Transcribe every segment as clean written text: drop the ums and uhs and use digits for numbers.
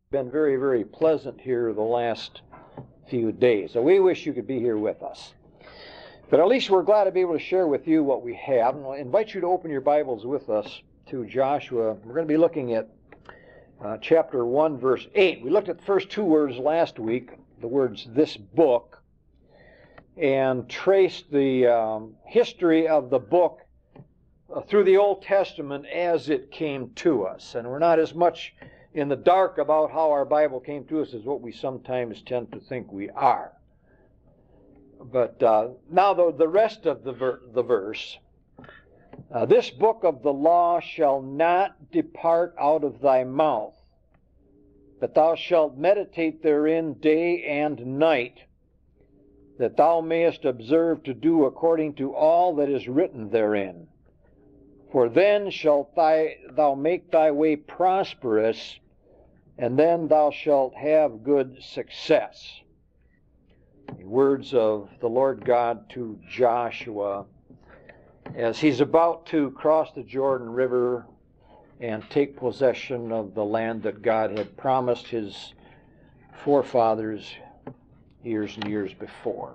been very, very pleasant here the last few days. So we wish you could be here with us. But at least we're glad to be able to share with you what we have. And I invite you to open your Bibles with us to Joshua. We're going to be looking at chapter 1, verse 8. We looked at the first two words last week, the words "this book," and traced the history of the book through the Old Testament as it came to us. And we're not as much in the dark about how our Bible came to us as what we sometimes tend to think we are. But now the rest of the verse, "This book of the law shall not depart out of thy mouth, but thou shalt meditate therein day and night, that thou mayest observe to do according to all that is written therein. For then shalt thou make thy way prosperous, and then thou shalt have good success." The words of the Lord God to Joshua as he's about to cross the Jordan River and take possession of the land that God had promised his forefathers years and years before.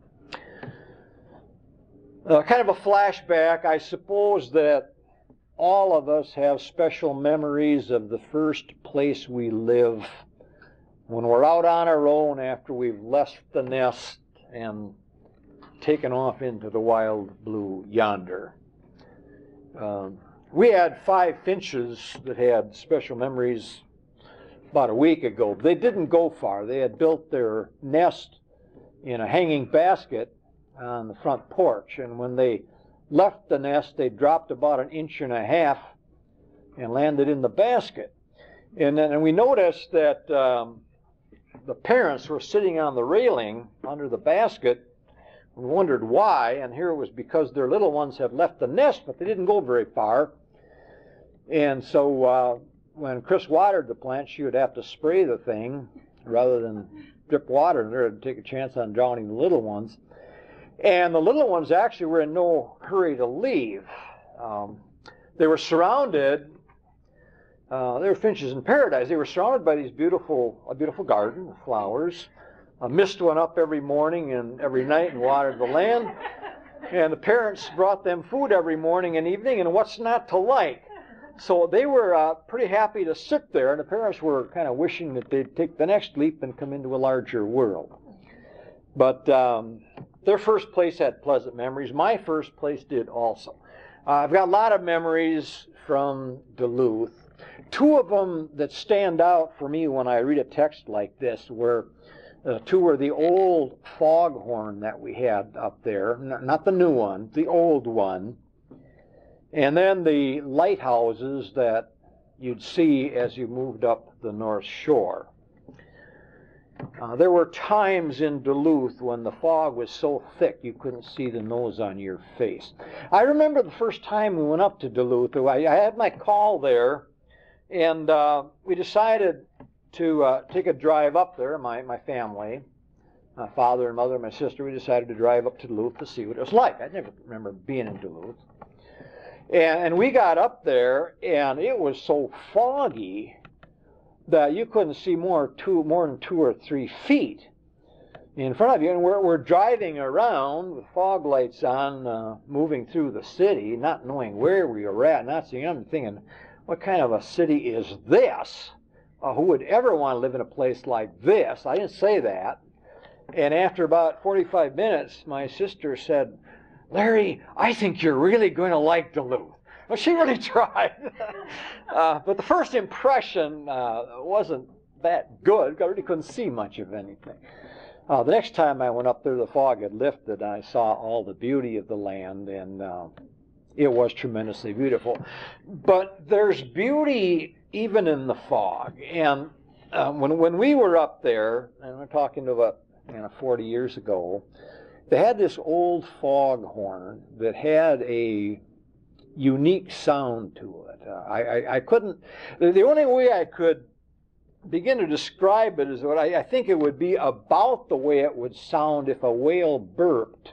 Kind of a flashback. I suppose that all of us have special memories of the first place we live when we're out on our own after we've left the nest and taken off into the wild blue yonder. We had 5 finches that had special memories about a week ago. They didn't go far. They had built their nest in a hanging basket on the front porch, and when they left the nest, they dropped about 1.5 inches and landed in the basket. And we noticed that the parents were sitting on the railing under the basket. We wondered why, and here it was because their little ones had left the nest, but they didn't go very far. And so when Chris watered the plant, she would have to spray the thing rather than drip water in there and take a chance on drowning the little ones. And the little ones actually were in no hurry to leave. They were surrounded. They were finches in paradise. They were surrounded by these a beautiful garden of flowers. Mist went up every morning and every night and watered the land. And the parents brought them food every morning and evening, and what's not to like? So they were pretty happy to sit there, and the parents were kind of wishing that they'd take the next leap and come into a larger world. But their first place had pleasant memories. My first place did also. I've got a lot of memories from Duluth. 2 of them that stand out for me when I read a text like this were 2 were the old foghorn that we had up there, not the new one, the old one, and then the lighthouses that you'd see as you moved up the North Shore. There were times in Duluth when the fog was so thick you couldn't see the nose on your face. I remember the first time we went up to Duluth. I had my call there, and we decided to take a drive up there, my family, my father and mother and my sister. We decided to drive up to Duluth to see what it was like. I never remember being in Duluth. And we got up there, and it was so foggy that you couldn't see more than 2 or 3 feet in front of you. And we're driving around with fog lights on, moving through the city, not knowing where we were at, not seeing. I'm thinking, what kind of a city is this? Who would ever want to live in a place like this? I didn't say that. And after about 45 minutes, my sister said, "Larry, I think you're really going to like Duluth." Well, she really tried. But the first impression wasn't that good. I really couldn't see much of anything. The next time I went up there, the fog had lifted. I saw all the beauty of the land, and it was tremendously beautiful. But there's beauty even in the fog. And when we were up there, and we're talking about 40 years ago, they had this old foghorn that had a unique sound to it. I couldn't, the only way I could begin to describe it is what I think it would be about the way it would sound if a whale burped.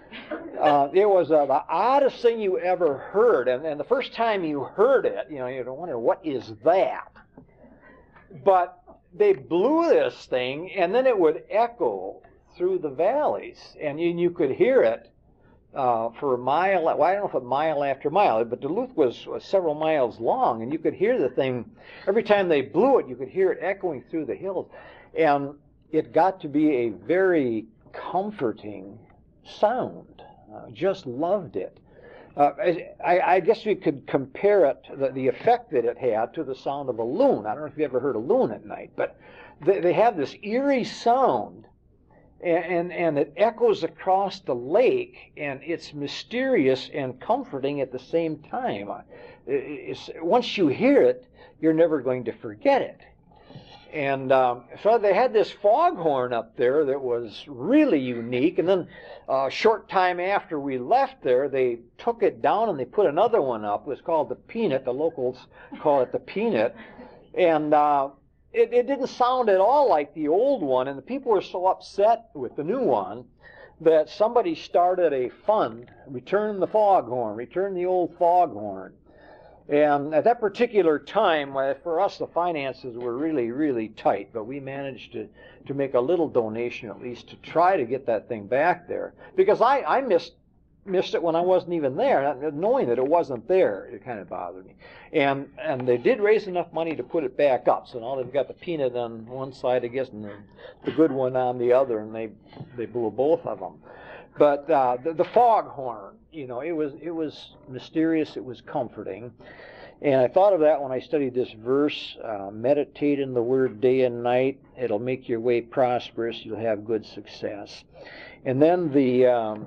It was the oddest thing you ever heard, and the first time you heard it, you wonder, what is that? But they blew this thing, and then it would echo through the valleys, and you could hear it for a mile. Well, I don't know if a mile after mile, but Duluth was several miles long, and you could hear the thing every time they blew it. You could hear it echoing through the hills, and it got to be a very comforting sound. Just loved it. I guess we could compare it, the effect that it had, to the sound of a loon. I don't know if you ever heard a loon at night, but they have this eerie sound, and it echoes across the lake, and it's mysterious and comforting at the same time. Once you hear it, you're never going to forget it. And so they had this foghorn up there that was really unique. And then a short time after we left there, they took it down and they put another one up. It was called the Peanut. The locals call it the Peanut. And it didn't sound at all like the old one. And the people were so upset with the new one that somebody started a fund, return the foghorn, return the old foghorn. And at that particular time, for us, the finances were really, really tight, but we managed to make a little donation at least to try to get that thing back there. Because I missed it when I wasn't even there, knowing that it wasn't there. It kind of bothered me. And they did raise enough money to put it back up. So now they've got the Peanut on one side, I guess, and the good one on the other, and they blew both of them. But the foghorn, it was mysterious, it was comforting. And I thought of that when I studied this verse, meditate in the word day and night. It'll make your way prosperous, you'll have good success. And then the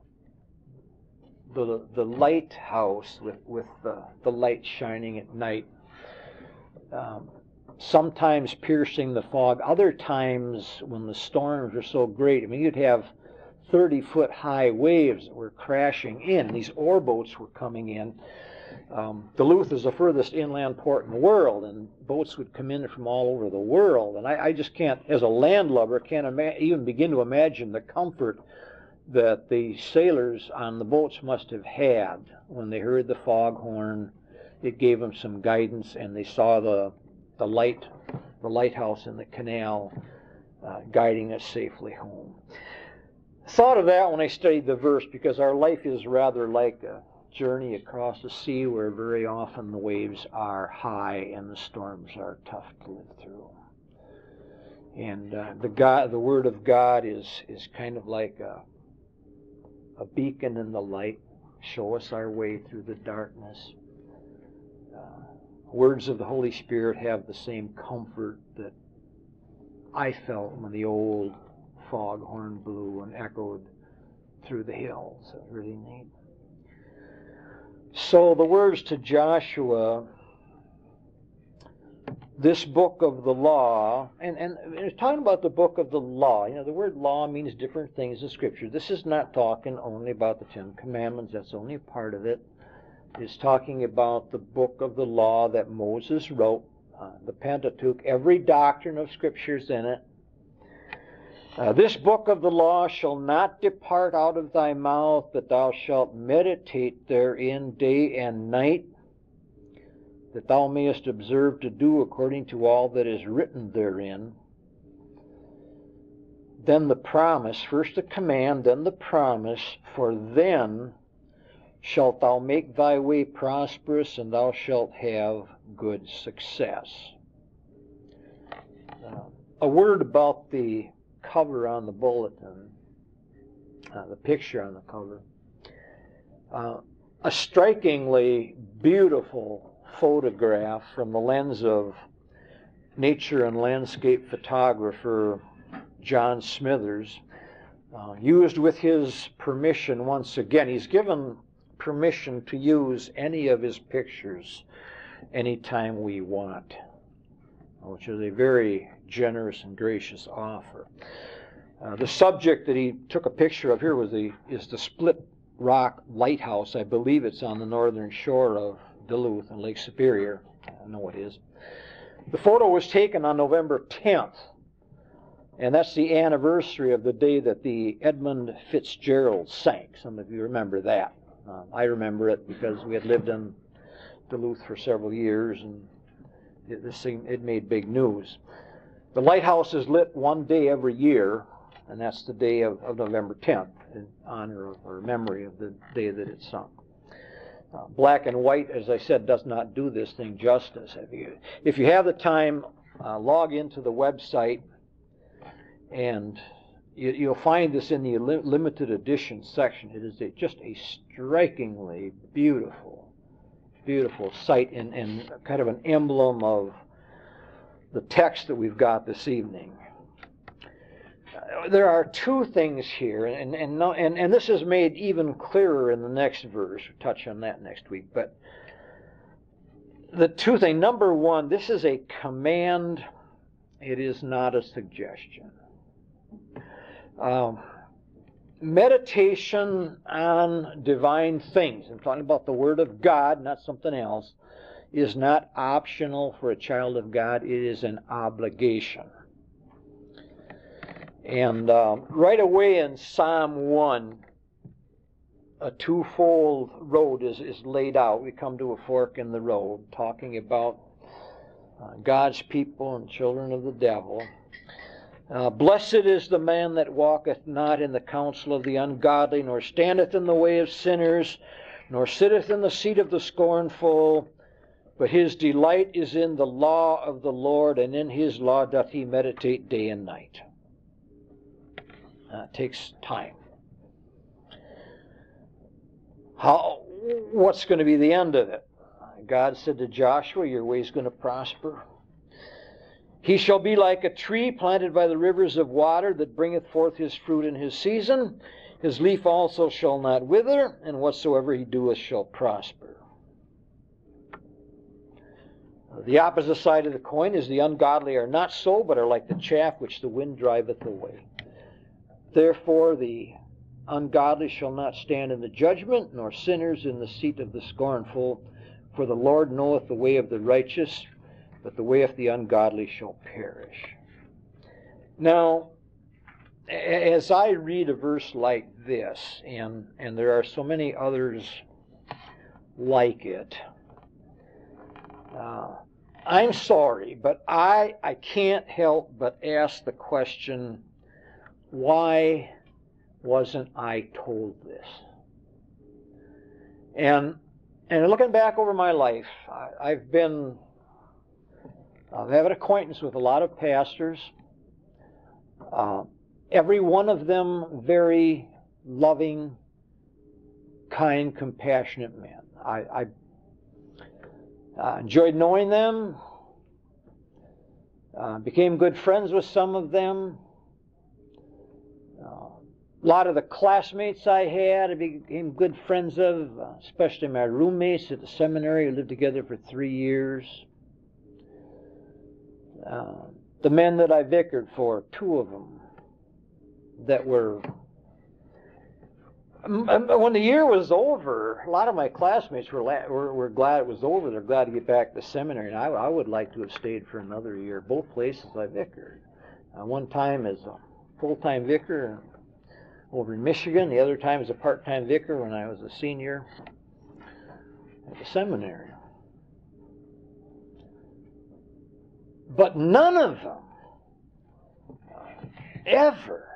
lighthouse with the light shining at night, sometimes piercing the fog, other times when the storms are so great, you'd have 30-foot high waves that were crashing in. These ore boats were coming in. Duluth is the furthest inland port in the world, and boats would come in from all over the world. And I just can't, as a landlubber, even begin to imagine the comfort that the sailors on the boats must have had when they heard the foghorn. It gave them some guidance, and they saw the lighthouse in the canal guiding us safely home. Thought of that when I studied the verse, because our life is rather like a journey across the sea where very often the waves are high and the storms are tough to live through. And the Word of God is kind of like a beacon in the light, show us our way through the darkness. Words of the Holy Spirit have the same comfort that I felt when the old foghorn blew and echoed through the hills. It's really neat. So the words to Joshua, this book of the law, and it's talking about the book of the law. The word law means different things in Scripture. This is not talking only about the Ten Commandments. That's only a part of it. It's talking about the book of the law that Moses wrote, the Pentateuch. Every doctrine of Scripture is in it. This book of the law shall not depart out of thy mouth, but thou shalt meditate therein day and night, that thou mayest observe to do according to all that is written therein. Then the promise, first the command, then the promise, for then shalt thou make thy way prosperous, and thou shalt have good success. A word about the cover on the bulletin, the picture on the cover. A strikingly beautiful photograph from the lens of nature and landscape photographer John Smithers, used with his permission once again. He's given permission to use any of his pictures anytime we want, which is a very generous and gracious offer. The subject that he took a picture of here is the Split Rock Lighthouse. I believe it's on the northern shore of Duluth and Lake Superior. I know it is. The photo was taken on November 10th, and that's the anniversary of the day that the Edmund Fitzgerald sank. Some of you remember that. I remember it because we had lived in Duluth for several years, and it made big news. The lighthouse is lit one day every year, and that's the day of November 10th, in honor of or memory of the day that it sunk. Black and white, as I said, does not do this thing justice. If you have the time, log into the website, and you'll find this in the limited edition section. It is just a strikingly beautiful sight and kind of an emblem of the text that we've got this evening. There are two things here, and this is made even clearer in the next verse. We'll touch on that next week. But the two things, number one, this is a command. It is not a suggestion. Meditation on divine things, I'm talking about the Word of God, not something else, is not optional for a child of God. It is an obligation. And right away in Psalm 1, a twofold road is laid out. We come to a fork in the road, talking about God's people and children of the devil. Blessed is the man that walketh not in the counsel of the ungodly, nor standeth in the way of sinners, nor sitteth in the seat of the scornful, but his delight is in the law of the Lord, and in his law doth he meditate day and night. It takes time. What's going to be the end of it? God said to Joshua, your way is going to prosper. He shall be like a tree planted by the rivers of water, that bringeth forth his fruit in his season. His leaf also shall not wither, and whatsoever he doeth shall prosper. The opposite side of the coin is the ungodly are not so, but are like the chaff which the wind driveth away. Therefore the ungodly shall not stand in the judgment, nor sinners in the seat of the scornful. For the Lord knoweth the way of the righteous, but the way of the ungodly shall perish. Now, as I read a verse like this, and there are so many others like it, I'm sorry, but I can't help but ask the question, why wasn't I told this? And looking back over my life, I've had an acquaintance with a lot of pastors. Every one of them very loving, kind, compassionate men. I enjoyed knowing them. Became good friends with some of them. A lot of the classmates I had, I became good friends of, especially my roommates at the seminary. We lived together for 3 years. The men that I vicared for, 2 of them, that were... When the year was over, a lot of my classmates were glad it was over. They're glad to get back to the seminary, and I would like to have stayed for another year. Both places I vicared. One time as a full-time vicar over in Michigan, the other time as a part-time vicar when I was a senior at the seminary. But none of them ever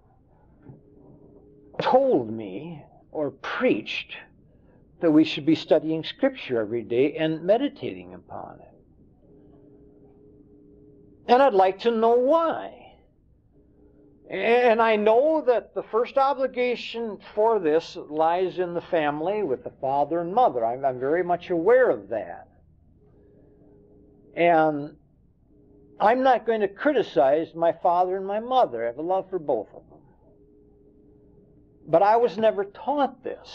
told me or preached that we should be studying Scripture every day and meditating upon it. And I'd like to know why. And I know that the first obligation for this lies in the family with the father and mother. I'm very much aware of that. And I'm not going to criticize my father and my mother. I have a love for both of them. But I was never taught this.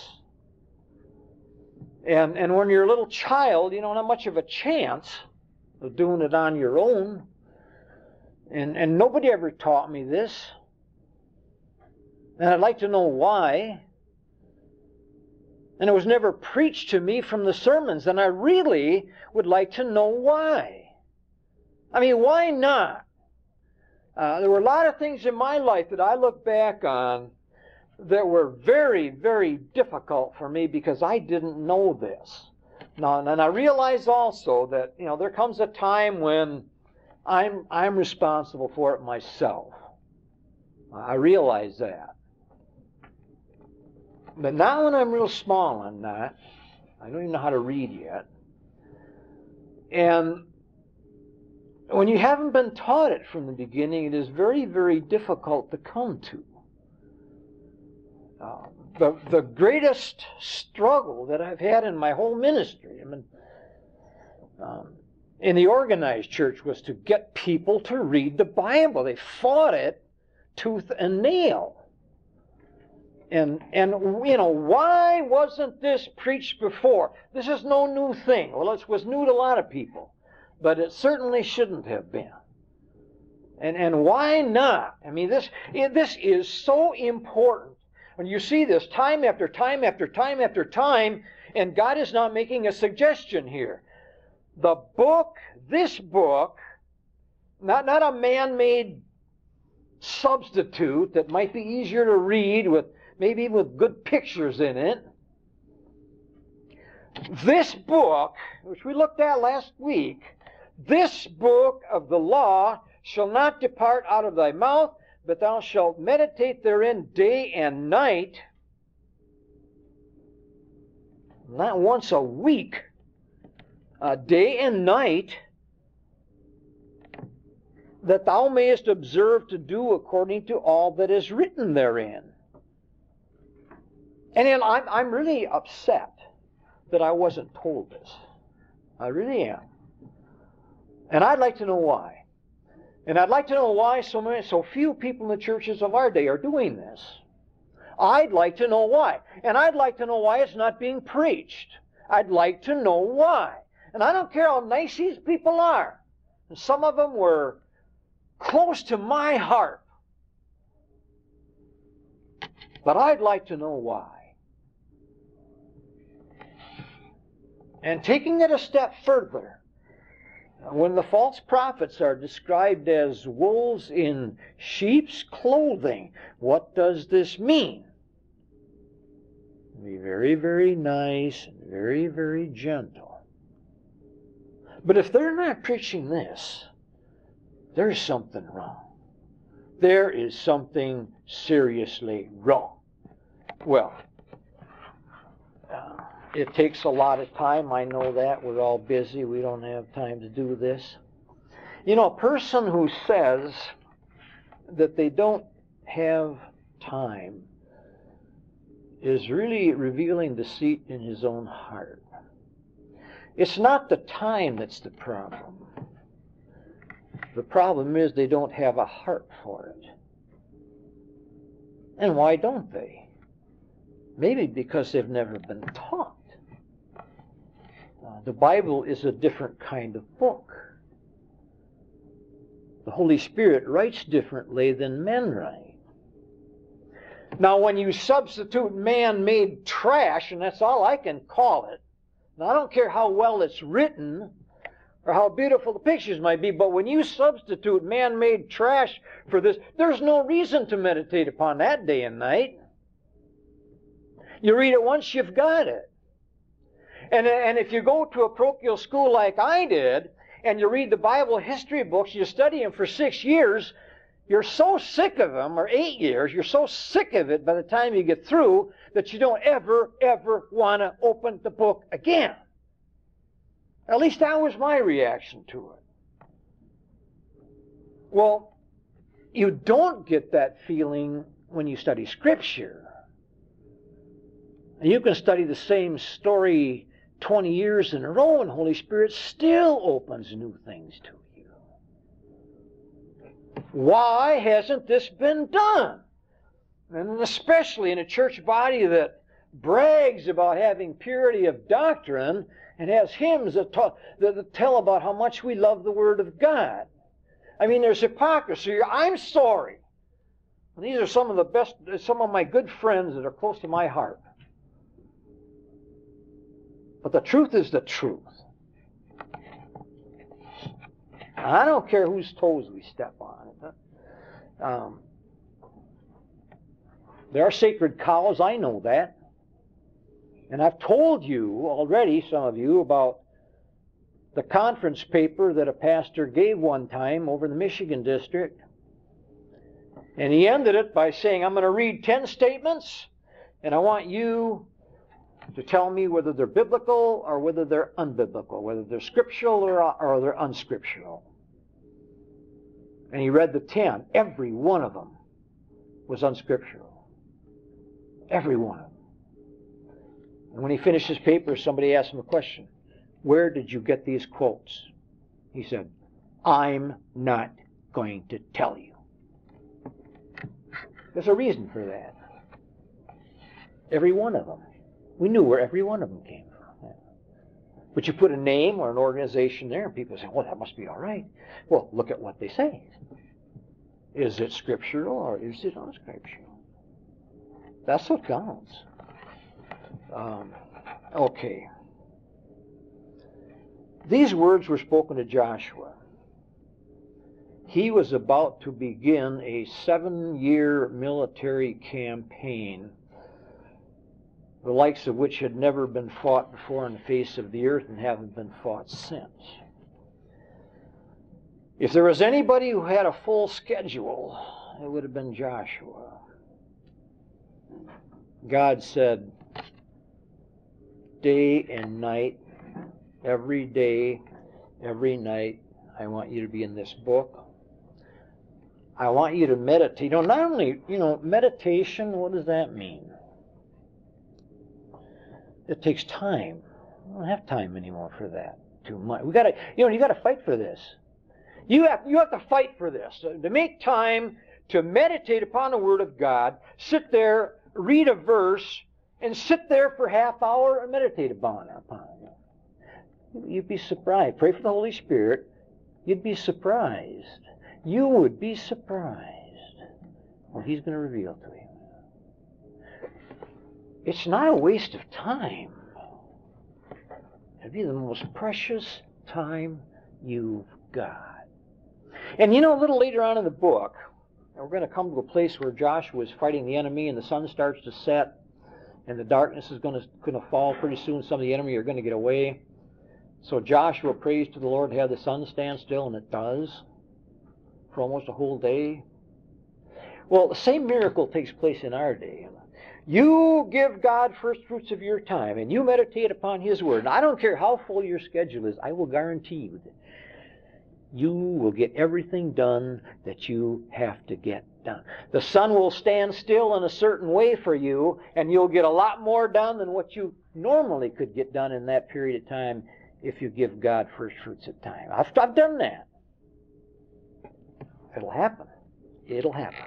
And when you're a little child, you don't have much of a chance of doing it on your own. And nobody ever taught me this. And I'd like to know why. And it was never preached to me from the sermons, and I really would like to know why. I mean, why not? There were a lot of things in my life that I look back on that were very, very difficult for me because I didn't know this. Now, and I realize also that, there comes a time when I'm responsible for it myself. I realize that. But now when I'm real small on that, I don't even know how to read yet. And when you haven't been taught it from the beginning, it is very, very difficult to come to. The greatest struggle that I've had in my whole ministry, in the organized church, was to get people to read the Bible. They fought it tooth and nail. And why wasn't this preached before? This is no new thing. Well, it was new to a lot of people, but it certainly shouldn't have been. And why not? I mean, this is so important. When you see this time after time after time after time, and God is not making a suggestion here. This book, not a man-made substitute that might be easier to read maybe with good pictures in it. This book, which we looked at last week, this book of the law shall not depart out of thy mouth, but thou shalt meditate therein day and night, not once a week, day and night, that thou mayest observe to do according to all that is written therein. And then I'm really upset that I wasn't told this. I really am. And I'd like to know why. And I'd like to know why so few people in the churches of our day are doing this. I'd like to know why. And I'd like to know why it's not being preached. I'd like to know why. And I don't care how nice these people are. And some of them were close to my heart. But I'd like to know why. And taking it a step further, when the false prophets are described as wolves in sheep's clothing, what does this mean? Be very, very nice and very, very gentle. But if they're not preaching this, there's something wrong. There is something seriously wrong. Well, it takes a lot of time. I know that. We're all busy. We don't have time to do this. You know, a person who says that they don't have time is really revealing deceit in his own heart. It's not the time that's the problem. The problem is they don't have a heart for it. And why don't they? Maybe because they've never been taught. The Bible is a different kind of book. The Holy Spirit writes differently than men write. Now, when you substitute man-made trash, and that's all I can call it, now I don't care how well it's written or how beautiful the pictures might be, but when you substitute man-made trash for this, there's no reason to meditate upon that day and night. You read it once, you've got it. And if you go to a parochial school like I did, and you read the Bible history books, you study them for 6 years, you're so sick of them, or 8 years, you're so sick of it by the time you get through that you don't ever want to open the book again. At least that was my reaction to it. Well, you don't get that feeling when you study Scripture. And you can study the same story 20 years in a row, and the Holy Spirit still opens new things to you. Why hasn't this been done? And especially in a church body that brags about having purity of doctrine and has hymns that tell about how much we love the Word of God. I mean, there's hypocrisy. I'm sorry. These are some of my good friends that are close to my heart. But the truth is the truth. I don't care whose toes we step on. There are sacred cows, I know that. And I've told you already, some of you, about the conference paper that a pastor gave one time over in the Michigan district. And he ended it by saying, I'm going to read 10 statements, and I want you to tell me whether they're biblical or whether they're unbiblical, whether they're scriptural or they're unscriptural. And he read the 10. Every one of them was unscriptural. Every one of them. And when he finished his paper, somebody asked him a question. Where did you get these quotes? He said, I'm not going to tell you. There's a reason for that. Every one of them. We knew where every one of them came from. But you put a name or an organization there, and people say, well, that must be all right. Well, look at what they say. Is it scriptural or is it unscriptural? That's what counts. Okay. These words were spoken to Joshua. He was about to begin a 7-year military campaign, the likes of which had never been fought before on the face of the earth and haven't been fought since. If there was anybody who had a full schedule, it would have been Joshua. God said, day and night, every day, every night, I want you to be in this book. I want you to meditate. Not only, meditation, what does that mean? It takes time. We don't have time anymore for that. Too much. You got to fight for this. You have to fight for this. To make time to meditate upon the Word of God, sit there, read a verse, and sit there for half hour and meditate upon it. You'd be surprised. Pray for the Holy Spirit. You'd be surprised. You would be surprised what He's going to reveal to you. It's not a waste of time. It'd be the most precious time you've got. And a little later on in the book, we're going to come to a place where Joshua is fighting the enemy and the sun starts to set and the darkness is going to fall pretty soon. Some of the enemy are going to get away. So Joshua prays to the Lord to have the sun stand still, and it does for almost a whole day. Well, the same miracle takes place in our day. You give God first fruits of your time, and you meditate upon His Word. And I don't care how full your schedule is, I will guarantee you that you will get everything done that you have to get done. The sun will stand still in a certain way for you, and you'll get a lot more done than what you normally could get done in that period of time if you give God first fruits of time. I've done that. It'll happen. It'll happen.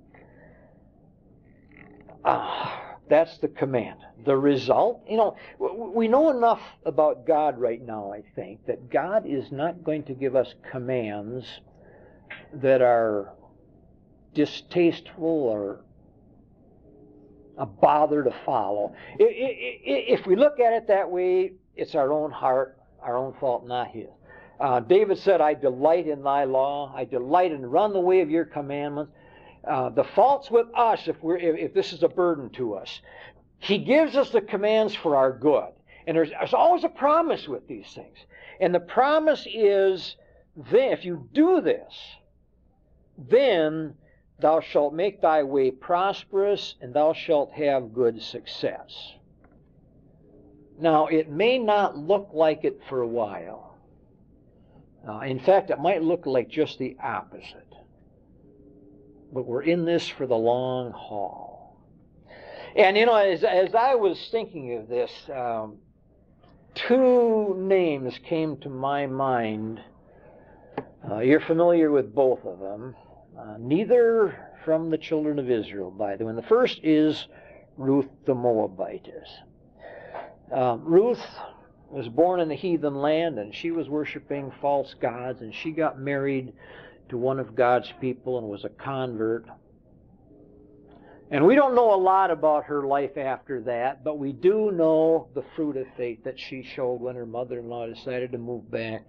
That's the command. The result, we know enough about God right now, I think, that God is not going to give us commands that are distasteful or a bother to follow. If we look at it that way, it's our own heart, our own fault, not His. David said, I delight in thy law. I delight in run the way of your commandments. The fault's with us if this is a burden to us. He gives us the commands for our good. And there's always a promise with these things. And the promise is, then, if you do this, then thou shalt make thy way prosperous, and thou shalt have good success. Now, it may not look like it for a while. In fact, it might look like just the opposite. But we're in this for the long haul. And, as I was thinking of this, 2 names came to my mind. You're familiar with both of them. Neither from the children of Israel, by the way. And the first is Ruth the Moabitess. Ruth was born in the heathen land, and she was worshiping false gods, and she got married to one of God's people and was a convert. And we don't know a lot about her life after that, but we do know the fruit of faith that she showed when her mother-in-law decided to move back.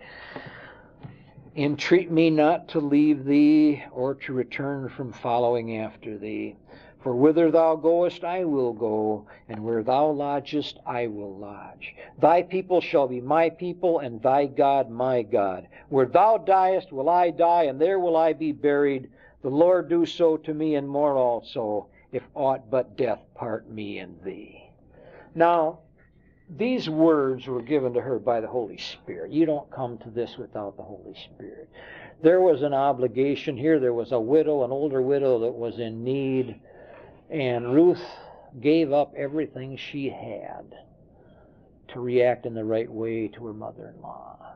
Entreat me not to leave thee or to return from following after thee. For whither thou goest, I will go, and where thou lodgest, I will lodge. Thy people shall be my people, and thy God my God. Where thou diest will I die, and there will I be buried. The Lord do so to me, and more also, if aught but death part me and thee. Now, these words were given to her by the Holy Spirit. You don't come to this without the Holy Spirit. There was an obligation here. There was a widow, an older widow that was in need. And Ruth gave up everything she had to react in the right way to her mother-in-law.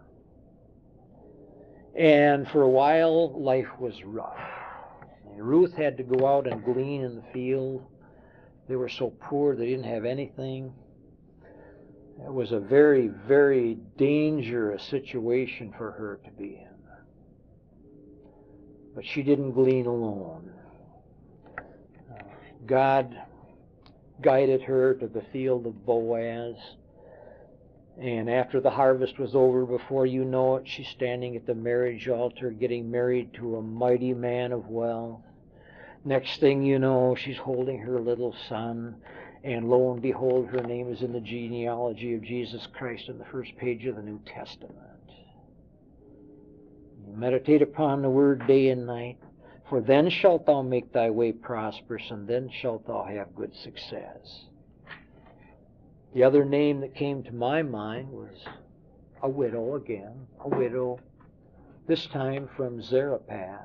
And for a while, life was rough. And Ruth had to go out and glean in the field. They were so poor they didn't have anything. It was a very, very dangerous situation for her to be in. But she didn't glean alone. God guided her to the field of Boaz. And after the harvest was over, before you know it, she's standing at the marriage altar getting married to a mighty man of wealth. Next thing you know, she's holding her little son. And lo and behold, her name is in the genealogy of Jesus Christ on the first page of the New Testament. You meditate upon the word day and night. For then shalt thou make thy way prosperous, and then shalt thou have good success. The other name that came to my mind was a widow again. A widow, this time from Zarephath,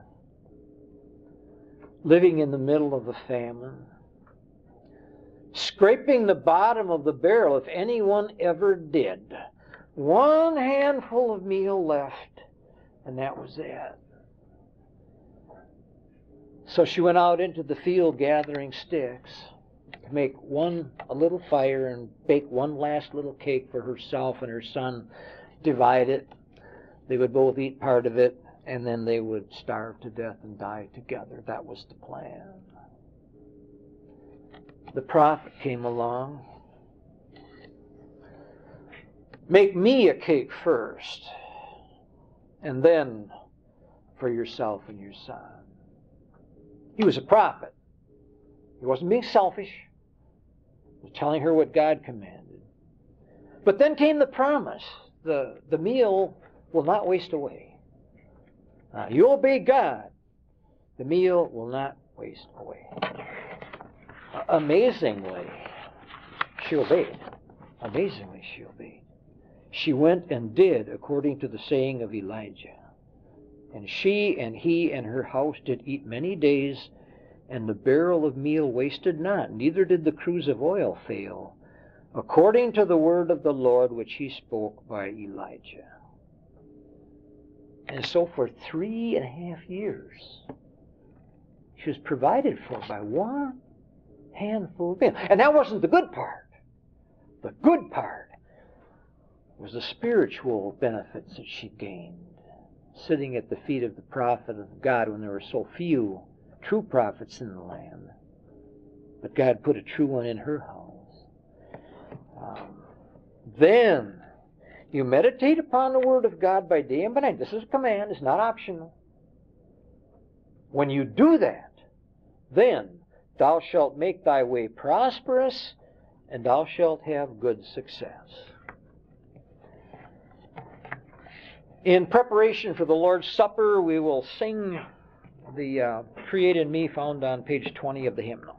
living in the middle of a famine, scraping the bottom of the barrel, if anyone ever did. One handful of meal left, and that was it. So she went out into the field gathering sticks to make a little fire and bake one last little cake for herself and her son, divide it. They would both eat part of it, and then they would starve to death and die together. That was the plan. The prophet came along. Make me a cake first, and then for yourself and your son. He was a prophet. He wasn't being selfish. He was telling her what God commanded. But then came the promise. The meal will not waste away. You obey God. The meal will not waste away. Amazingly, she obeyed. Amazingly, she obeyed. She went and did according to the saying of Elijah. And she and he and her house did eat many days, and the barrel of meal wasted not, neither did the cruse of oil fail, according to the word of the Lord which he spoke by Elijah. And so for 3.5 years, she was provided for by one handful of meal. And that wasn't the good part. The good part was the spiritual benefits that she gained, sitting at the feet of the prophet of God when there were so few true prophets in the land. But God put a true one in her house. Then you meditate upon the word of God by day and by night. This is a command. It's not optional. When you do that, then thou shalt make thy way prosperous, and thou shalt have good success. In preparation for the Lord's Supper, we will sing the Create in Me found on page 20 of the hymnal.